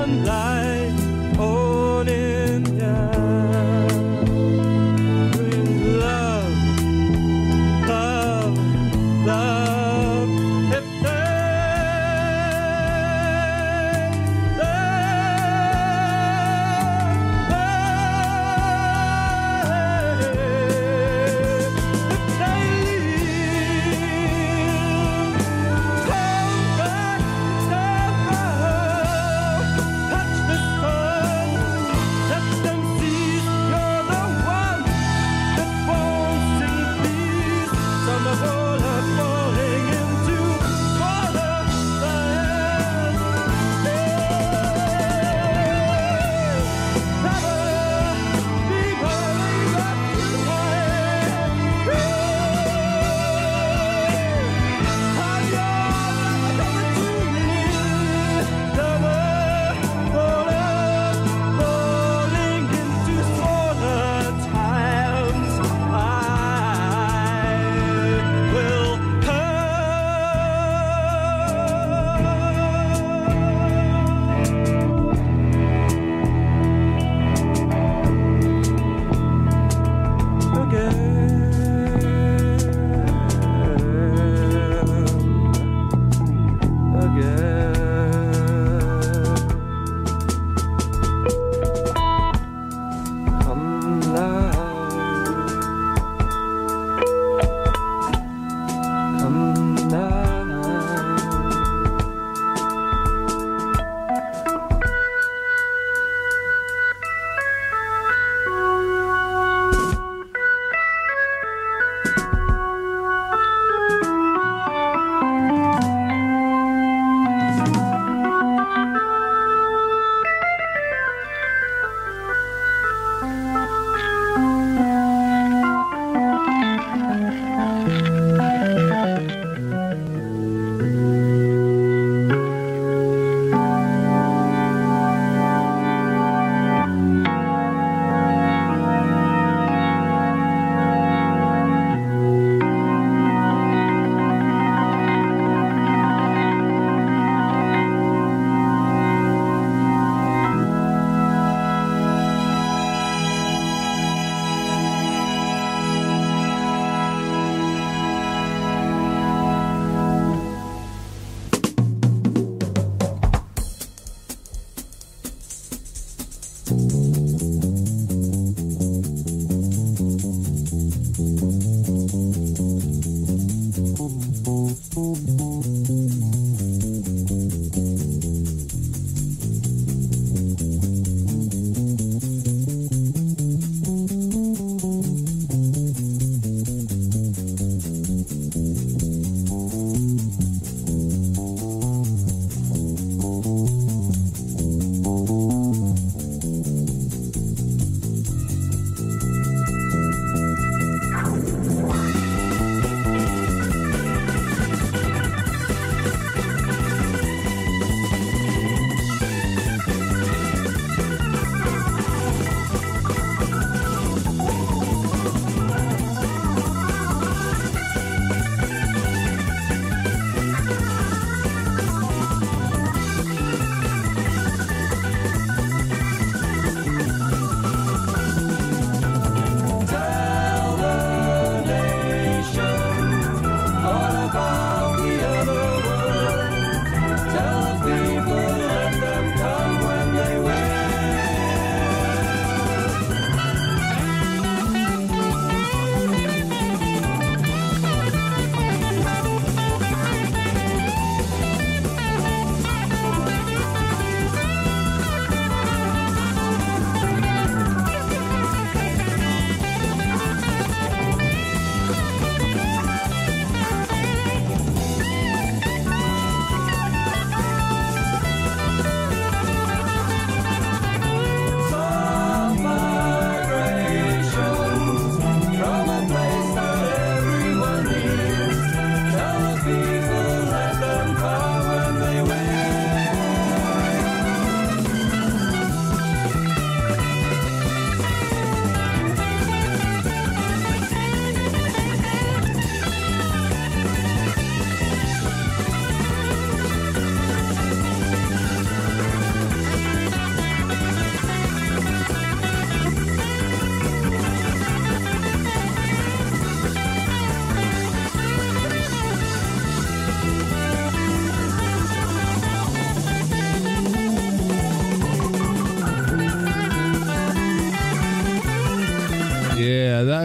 sunlight on India. Love, love, love. If touch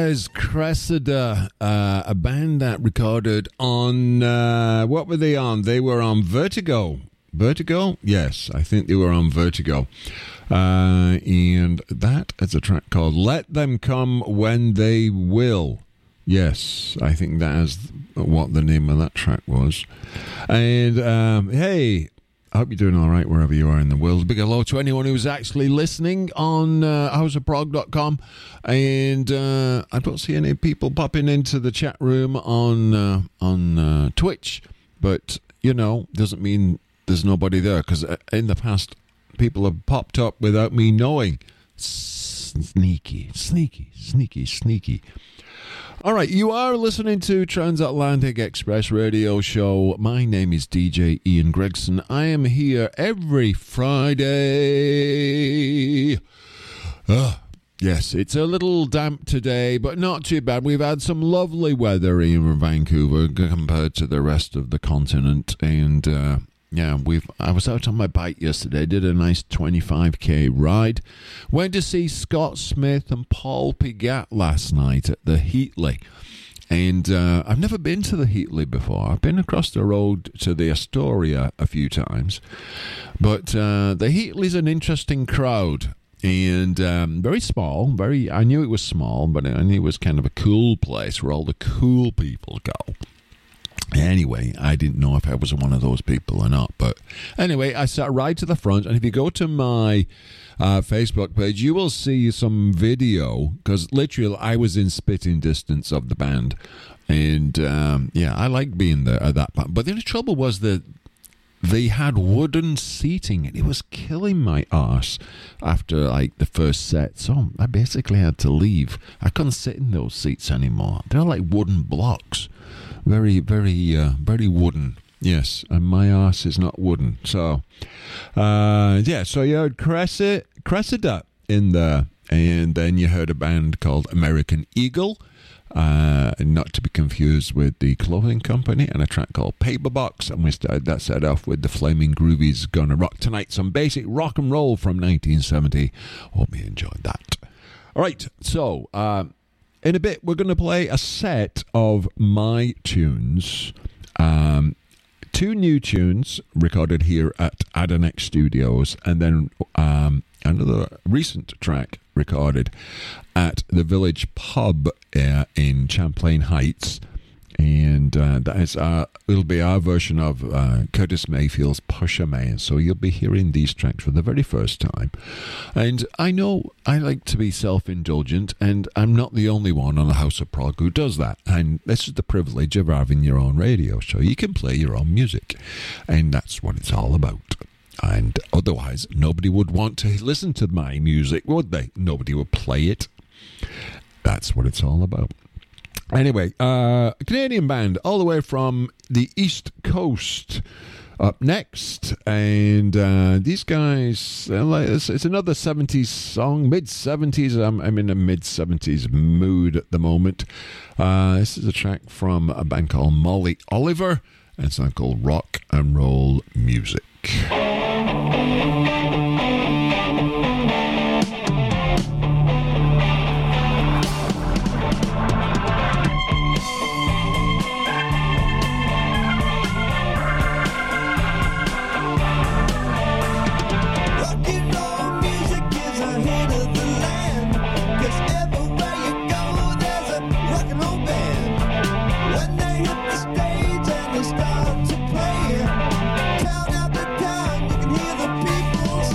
was Cressida, a band that recorded on, what were they on? They were on Vertigo. Vertigo? Yes, I think they were on Vertigo. And that is a track called Let Them Come When They Will. Yes, I think that is what the name of that track was. And, hey, I hope you're doing all right wherever you are in the world. Big hello to anyone who's actually listening on houseofprog.com. And I don't see any people popping into the chat room on Twitch. But, you know, doesn't mean there's nobody there. Because in the past, people have popped up without me knowing. Sneaky. All right, you are listening to Transatlantic Express Radio Show. My name is DJ Ian Gregson. I am here every Friday. Yes, it's a little damp today, but not too bad. We've had some lovely weather in Vancouver compared to the rest of the continent. And, yeah, I was out on my bike yesterday, did a nice 25k ride. Went to see Scott Smith and Paul Pigat last night at the Heatley. And I've never been to the Heatley before. I've been across the road to the Astoria a few times. But the Heatley's an interesting crowd. And very small. I knew it was small, but I knew it was kind of a cool place where all the cool people go. Anyway, I didn't know if I was one of those people or not. But anyway, I sat right to the front. And if you go to my Facebook page, you will see some video. Because literally, I was in spitting distance of the band. And, yeah, I like being there at that point. But the only trouble was that they had wooden seating. And it was killing my arse after, like, the first set. So I basically had to leave. I couldn't sit in those seats anymore. They're like wooden blocks. Very, very, very wooden. Yes, and my arse is not wooden. So, yeah, so you heard Cressida in there. And then you heard a band called American Eagle, not to be confused with the clothing company, and a track called Paperbox. And we started that set off with the Flaming Groovies, Gonna Rock Tonight. Some basic rock and roll from 1970. Hope you enjoyed that. All right, so in a bit, we're going to play a set of my tunes. Two new tunes recorded here at Adonex Studios, and then another recent track recorded at the Village Pub in Champlain Heights. And that is it'll be our version of Curtis Mayfield's Pusher Man. So you'll be hearing these tracks for the very first time. And I know I like to be self-indulgent, and I'm not the only one on the House of Prog who does that. And this is the privilege of having your own radio show. You can play your own music, and that's what it's all about. And otherwise, nobody would want to listen to my music, would they? Nobody would play it. That's what it's all about. Anyway, Canadian band all the way from the East Coast up next. And these guys, it's another 70s song, mid-70s. I'm in a mid-70s mood at the moment. This is a track from a band called Molly Oliver, and it's a song called Rock and Roll Music. Start to play. Count out the time, you can hear the people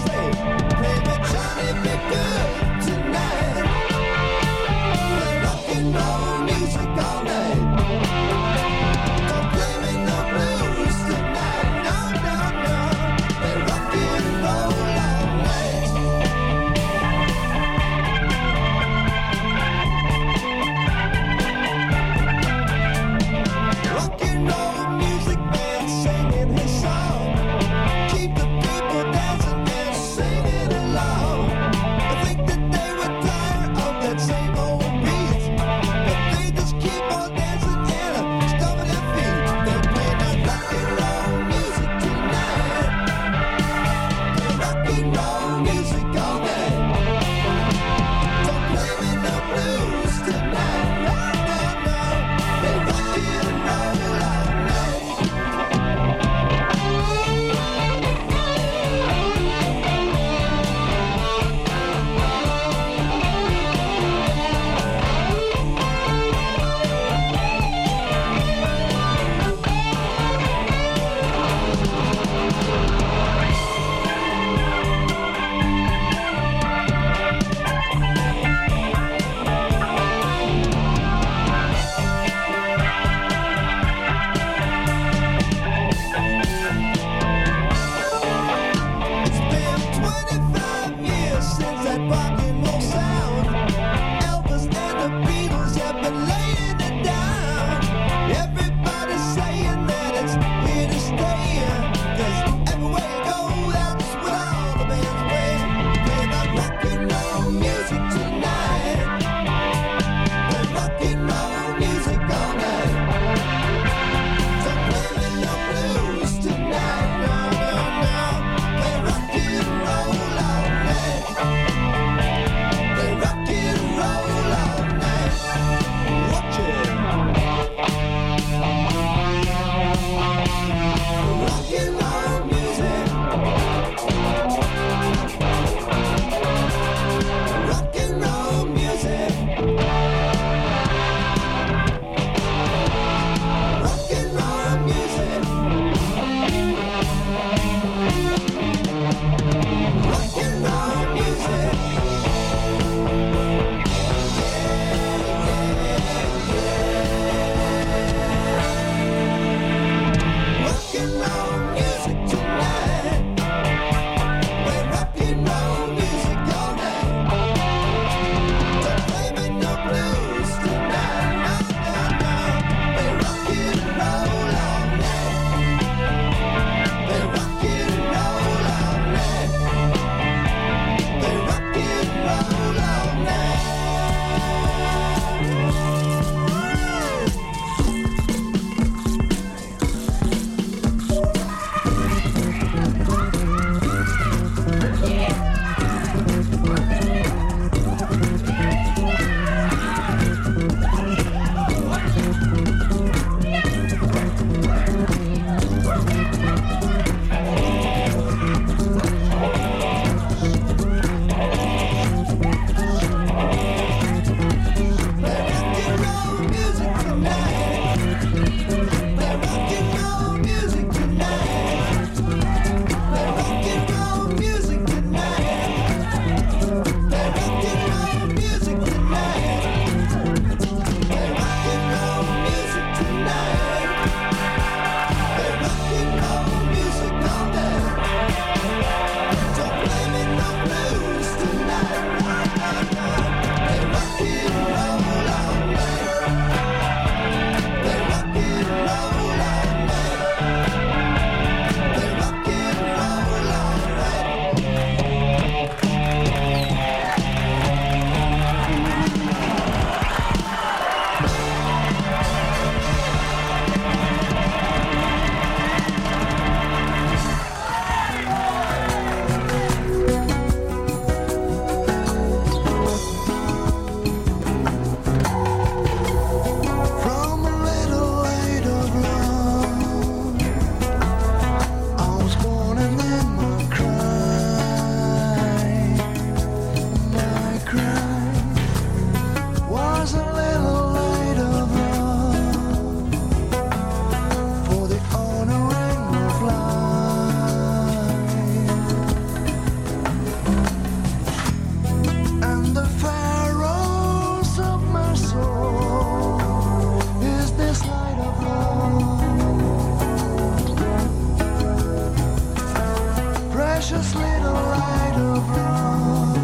of love.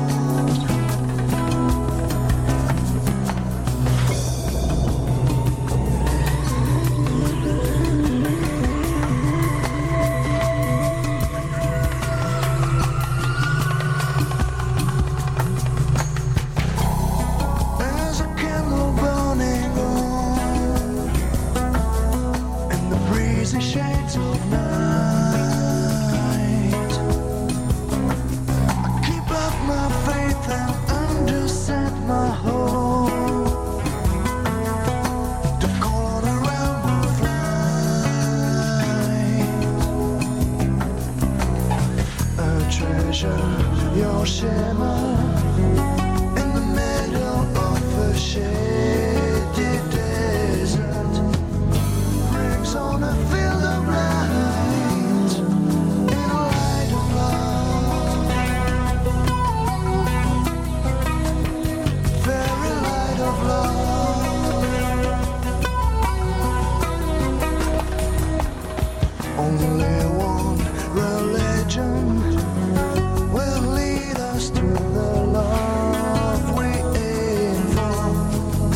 There's a candle burning on in the breezy shades of night. I keep up my faith and underset my hope to call on a rainbow flight. A treasure, your shimmer in the middle of a shady desert brings on a field of light in a light of love, very light of love. Only one religion will lead us to the love we aim for.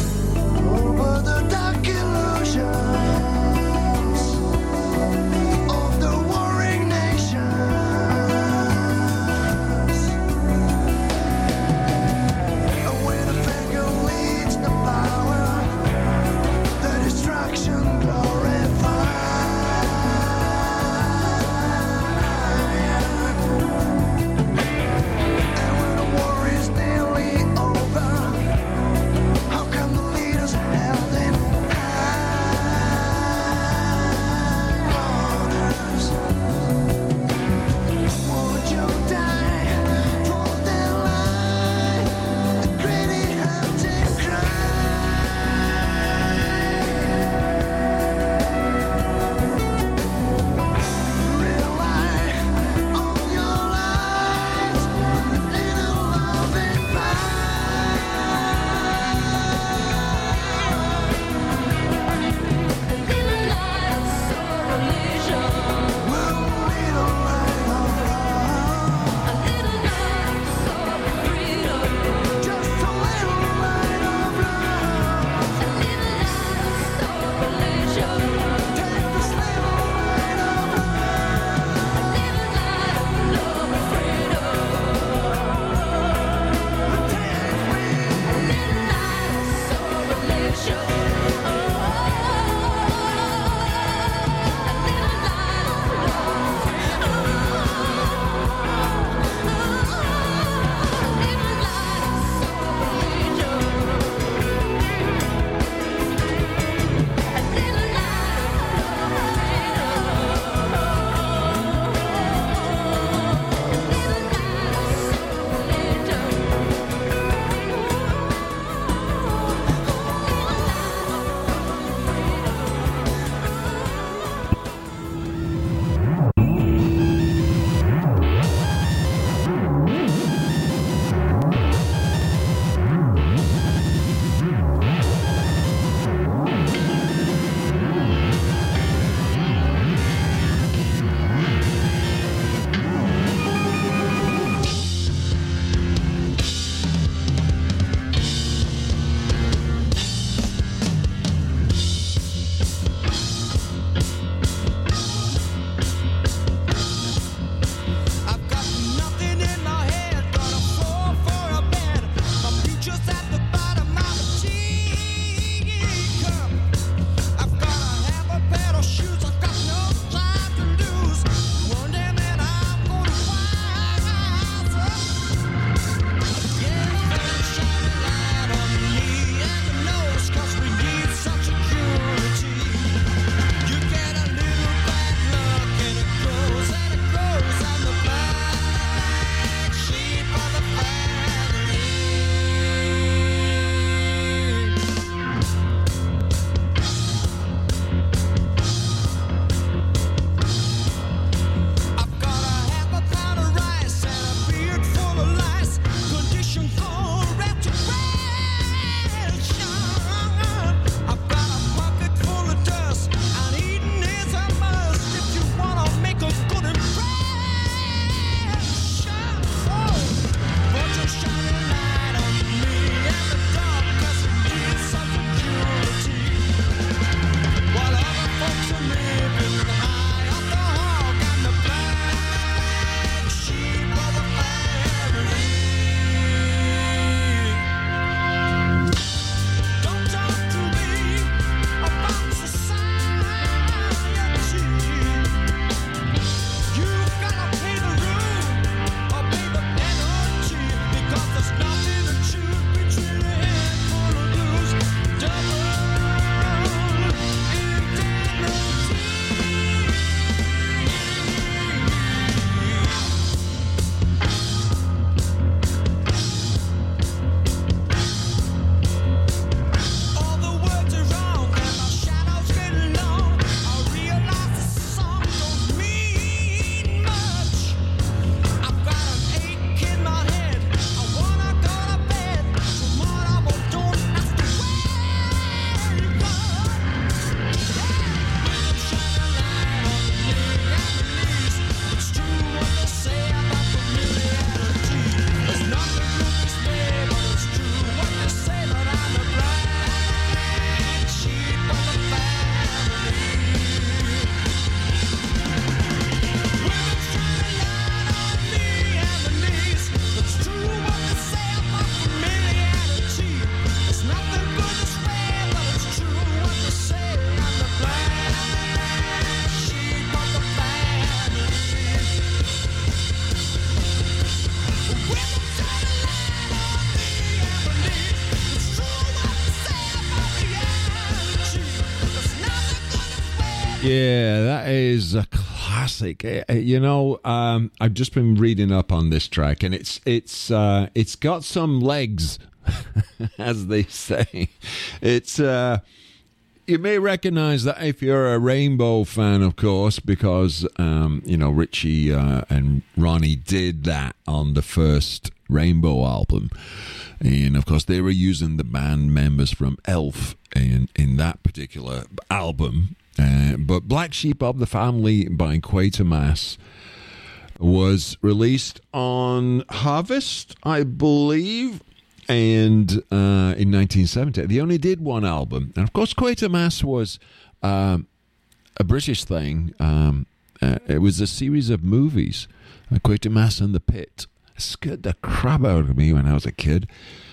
Yeah, that is a classic. I've just been reading up on this track, and it's got some legs, as they say. It's you may recognize that if you're a Rainbow fan, of course, because Richie and Ronnie did that on the first Rainbow album, and of course they were using the band members from Elf in that particular album. But Black Sheep of the Family by Quatermass was released on Harvest, I believe, and in 1970. They only did one album. And of course, Quatermass was a British thing. It was a series of movies, Quatermass and the Pit. It scared the crap out of me when I was a kid.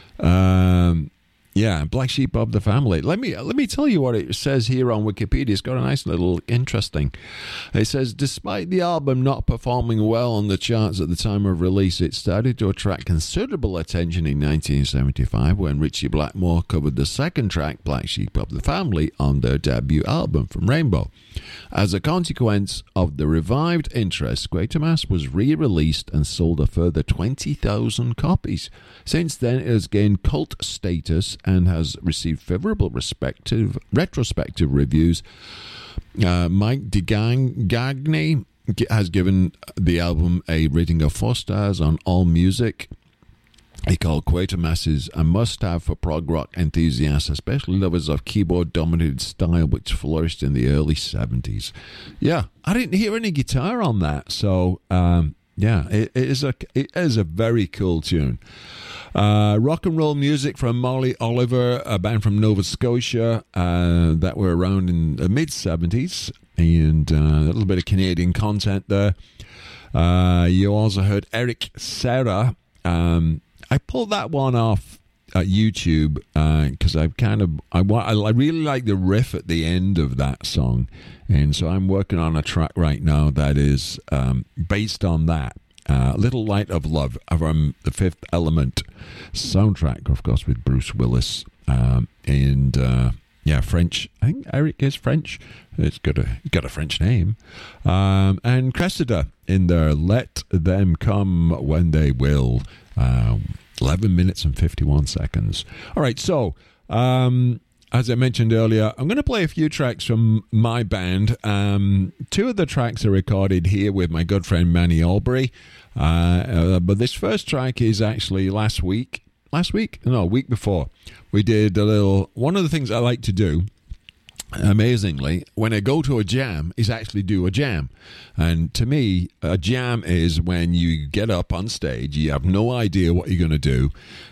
Yeah, Black Sheep of the Family. Let me tell you what it says here on Wikipedia. It's got a nice little interesting. It says, despite the album not performing well on the charts at the time of release, it started to attract considerable attention in 1975 when Ritchie Blackmore covered the second track, Black Sheep of the Family, on their debut album from Rainbow. As a consequence of the revived interest, Quatermass was re-released and sold a further 20,000 copies. Since then, it has gained cult status and has received favorable retrospective reviews. Mike DeGagne has given the album a rating of 4 stars on AllMusic. He called Quatermass a must-have for prog rock enthusiasts, especially lovers of keyboard-dominated style, which flourished in the early 70s. Yeah, I didn't hear any guitar on that, so it is a very cool tune. Rock and roll music from Molly Oliver, a band from Nova Scotia that were around in the mid-70s, and a little bit of Canadian content there. You also heard Eric Serra. I pulled that one off at YouTube because I really like the riff at the end of that song, and so I'm working on a track right now that is based on that. Little Light of Love from the Fifth Element soundtrack, of course, with Bruce Willis and French. I think Eric is French. It's got a French name, and Cressida in there. Let Them Come When They Will. 11 minutes and 51 seconds. All right, so as I mentioned earlier, I'm going to play a few tracks from my band. 2 of the tracks are recorded here with my good friend Manny Albury. But this first track is actually week before. We did a little, one of the things I like to do, amazingly, when I go to a jam, is actually do a jam. And to me, a jam is when you get up on stage, you have no idea what you're going to do,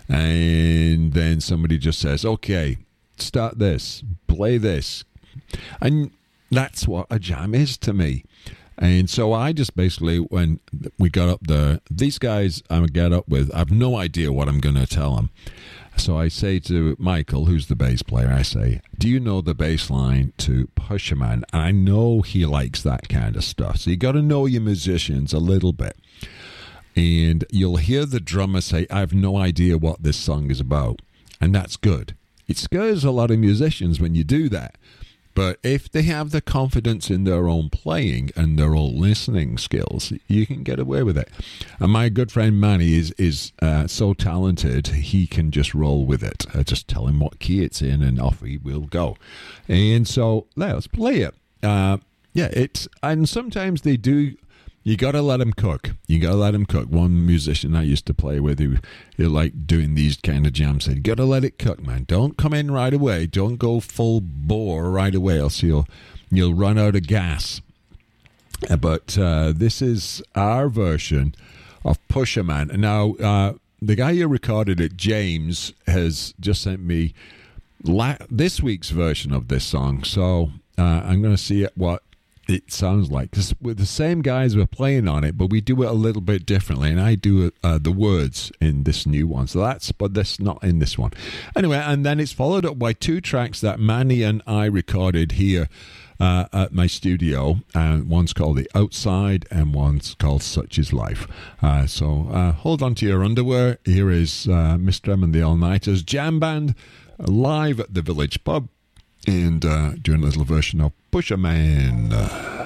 and then somebody just says, okay, start this, play this. And that's what a jam is to me. And so I just basically, when we got up there, these guys I get up with, I have no idea what I'm going to tell them. So I say to Michael, who's the bass player, I say, do you know the bass line to Pusherman? And I know he likes that kind of stuff. So you got to know your musicians a little bit. And you'll hear the drummer say, I have no idea what this song is about. And that's good. It scares a lot of musicians when you do that. But if they have the confidence in their own playing and their own listening skills, you can get away with it. And my good friend Manny is so talented, he can just roll with it. I just tell him what key it's in and off he will go. And so let's play it. And sometimes they do. You got to let them cook. One musician I used to play with who liked doing these kind of jams said, you got to let it cook, man. Don't come in right away. Don't go full bore right away, else you'll run out of gas. But this is our version of Pusherman. Now, the guy who recorded it, James, has just sent me this week's version of this song. So I'm going to see what it sounds like, because with the same guys we're playing on it, but we do it a little bit differently, and I do the words in this new one, but that's not in this one anyway. And then it's followed up by 2 tracks that Manny and I recorded here at my studio, and one's called The Outside and one's called Such Is Life. So hold on to your underwear. Here is Mr. M and the All-Nighters Jam Band live at the Village Pub and doing a little version of Pusher Man.